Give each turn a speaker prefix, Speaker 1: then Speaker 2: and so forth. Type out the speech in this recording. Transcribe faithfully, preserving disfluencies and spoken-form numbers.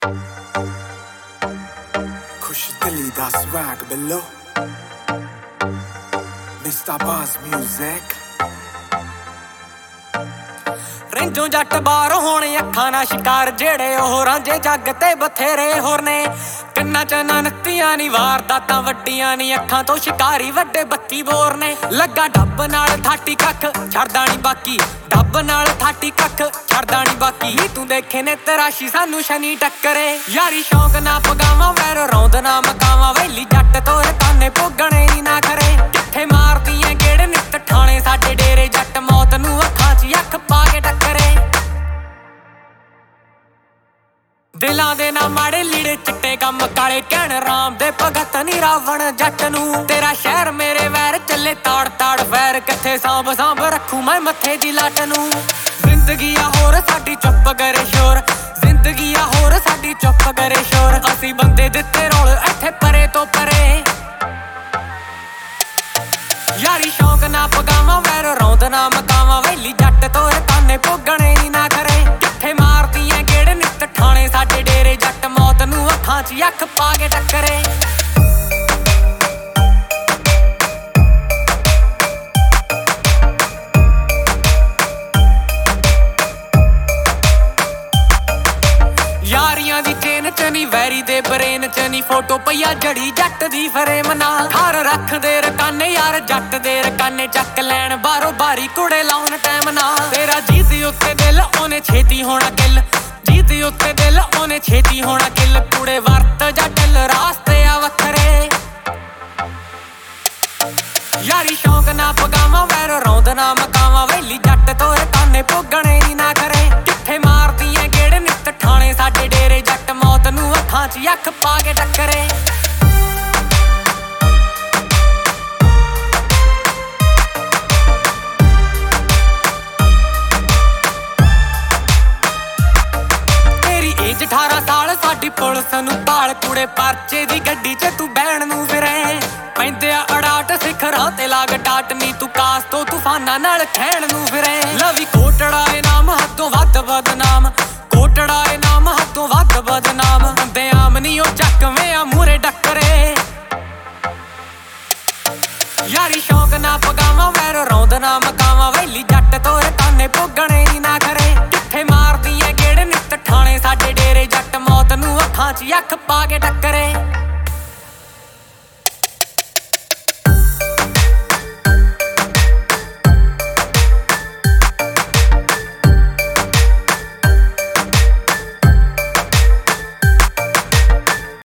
Speaker 1: खुश दिली दा swag below Mister Buzz Music
Speaker 2: ਰਿੰਜੋਂ ਜੱਟ ਬਾਹਰ ਹੋਣ ਅੱਖਾਂ ਨਾ ਸ਼ਿਕਾਰ ਜਿਹੜੇ ਉਹ ਰਾਂਝੇ ਜੱਗ ਤੇ ਬਥੇਰੇ ਹੋਰ ਨੇ ਕੰਨਾਂ ਚ ਨਨਤੀਆਂ ਨੀ ਵਾਰਦਾਤਾਂ ਵੱਡੀਆਂ ਨੀ ਅੱਖਾਂ ਤੋਂ ਸ਼ਿਕਾਰੀ ਵੱਡੇ ਬੱਤੀ ਬੋਰ ਨੇ ਲੱਗਾ ਡੱਬ ਨਾਲ ਥਾਟੀ ਕੱਖ ਛੱਡਦਾ ਨੀ ਬਾਕੀ ਡੱਬ ਨਾਲ ਥਾਟੀ ਕੱਖ ਛੱਡਦਾ ਨੀ ਬਾਕੀ ਨੀ ਤੂੰ ਦੇਖੇ ਨੇ ਤਰਾਸ਼ੀ ਸਾਨੂੰ ਸ਼ਨੀ ਟੱਕਰੇ ਯਾਰੀ ਸ਼ੌਂਕ ਨਾ ਪਗਾਵਾਂ ਵੈਰ ਰੌਂਦ ਨਾ ਮਕਾਵਾਂ ਵੈਲੀ ਜੱਟ ਤੋਰ ਤਾਨੇ ਭੋਗਣੇ ਨੀ ਨਾ ਕਰੇ ਕਿੱਥੇ ਮਾਰਦੀਆਂ ਕਿਹੜੇ ਨਿੱਤ ਠਾਣੇ ਸਾਡੇ ਡੇਰੇ ਜੱਟ ਮੌਤ ਨੂੰ ਅੱਖਾਂ 'ਚ ਅੱਖ ਪਾ ਕੇ ਟੱਕਰੇ ਦਿਲਾਂ ਦੇ ਨਾ ਮਾੜੇ ਲੀੜੇ ਚਿੱਟੇ ਕੰਮ ਕਾਲੇ ਕਹਿਣ ਰਾਮ ਦੇ ਭਗਤ ਨੀ ਰਾਵਣ ਜੱਟ ਨੂੰ ਤੇਰਾ ਸ਼ਹਿਰ ਮੇਰੇ ਵੈਰ ਚੱਲੇ ਤਾੜ ਤਾੜ ਫੈਰ ਕਿੱਥੇ ਸਾਂਭ ਸਾਂਭ ਰੱਖੂ ਮੈਂ ਮੱਥੇ ਦੀ ਲੱਟ ਨੂੰ ਜ਼ਿੰਦਗੀ ਆ ਹੋਰ ਸਾਡੀ ਚੁੱਪ ਕਰੇ ਸ਼ੋਰ ਜ਼ਿੰਦਗੀ ਆ ਹੋਰ ਸਾਡੀ ਚੁੱਪ ਕਰੇ ਸ਼ੋਰ ਅਸੀਂ ਬੰਦੇ ਦਿੱਤੇ ਰੋਲ ਇੱਥੇ ਪਰੇ ਤੋਂ ਪਰੇ ਯਾਰੀ ਸ਼ੌਂਕ ਨਾ ਪਗਾਵਾਂ ਵੈਰ ਰੌਂਦ ਨਾ ਮਕਾਵਾਂ ਵੈਲੀ ਜੱਟ ਤੋਰ ਤਾਨੇ ਭੋਗਣੇ ਨੀ ਨਾ ਕਰੇ ਕਿੱਥੇ ਮਾਰਦੀਆਂ ਕਿਹੜੇ ਨਿੱਤ ਠਾਣੇ ਸਾਡੇ ਡੇਰੇ ਜੱਟ ਮੌਤ ਨੂੰ ਅੱਖਾਂ 'ਚ ਅੱਖ ਪਾ ਕੇ ਟੱਕਰੇ ਯਾਰੀਆਂ ਦੀ ਚੇਨ ਚ ਨੀ ਵੈਰੀ ਦੇ ਬਰੇਨ ਚ ਨੀ ਫੋਟੋ ਪਈਆ ਜੜੀ ਜੱਟ ਦੀ ਫਰੇਮ ਨਾ ਘਰ ਰੱਖਦੇ ਰਕਾਨੇ ਯਾਰ ਜੱਟ ਦੇ ਰਕਾਨੇ ਚੱਕ ਲੈਣ ਬਾਰੋ ਬਾਰੀ ਕੁੜੇ ਲਾਉਣ ਟਾਈਮ ਨਾ ਤੇਰਾ ਜੀਤ ਉੱਤੇ ਦਿਲ ਉਹਨੇ ਛੇਤੀ ਹੋਣਾ ਕਿੱਲ ਜੀਤ ਉੱਤੇ ਦਿਲ ਉਹਨੇ ਛੇਤੀ ਹੋਣਾ ਕਿੱਲ ਕੁੜੇ ਵਰਤ ਜੱਟ ਰਾਸਤੇ ਆ ਵੱਖਰੇ ਯਾਰੀ ਸ਼ੌਂਕ ਨਾ ਪਗਾਵਾਂ ਵੈਰ ਰੌਂਦ ਨਾ ਮਕਾਵਾਂ ਵੈਲੀ ਜੱਟ ਤੋਰ ਤਾਨੇ ਭੋਗਣੇ ਨੀ ਨਾ ਕਰੇ ਕਿੱਥੇ ਮਾਰਦੀਆਂ ਕਿਹੜੇ ਨਿੱਤ ਠਾਣੇ ਸਾਡੇ ਡੇਰੇ ਜੱਟ ਮੌਤ ਨੂੰ ਅੱਖਾਂ 'ਚ ਅੱਖ ਪਾ ਕੇ ਟੱਕਰੇ ਤੇਰੀ ਏਜ ਅਠਾਰਾਂ ਸਾਲ ਸਾਡੀ ਪੁਲਿਸ ਨੂੰ ਭਾਲ ਕੁੜੇ ਪਰਚੇ ਦੀ ਗੱਡੀ 'ਚ ਤੂੰ ਬਹਿਣ ਨੂੰ ਫਿਰੇ ਪੈਂਦੇ ਆ ਅੜਾਟ ਸਿਖਰਾਂ ਤੇ ਲਾਗ ਟਾਟ ਨੀ ਤੂੰ ਕਾਸ ਤੋਂ ਤੂਫਾਨਾਂ ਨਾਲ ਖੈਣ ਨੂੰ ਫਿਰੇ ਲਵੀ ਕੋਟੜਾ ਏ ਨਾਮ ਹੱਦੋਂ ਵੱਧ ਬਦਨਾਮ ਕੋਟੜਾ ਏ ਨਾਮ ਹੱਦੋਂ ਵੱਧ ਬਦਨਾਮ ਬੰਦੇ ਆਮ ਨੀ ਉਹ ਚੱਕਵੇਂ ਆ ਮੂਰੇ ਡੱਕਰੇ ਯਾਰੀ ਸ਼ੌਂਕ ਨਾ ਪਗਾਵਾਂ ਵੈਰ ਰੌਂਦ ਨਾ ਮਕਾਵਾਂ ਵੈਲੀ ਜੱਟ ਤੋਰ ਤਾਨੇ ਭੋਗਣੇ ਨੀ ਨਾ ਕਰੇ ਕਿੱਥੇ ਮਾਰਦੀਆਂ ਕਿਹੜੇ ਨਿੱਤ ਠਾਣੇ ਸਾਡੇ ਡੇਰੇ ਜੱਟ ਮੌਤ ਨੂੰ ਅੱਖਾਂ 'ਚ ਅੱਖ ਪਾ ਕੇ ਟੱਕਰੇ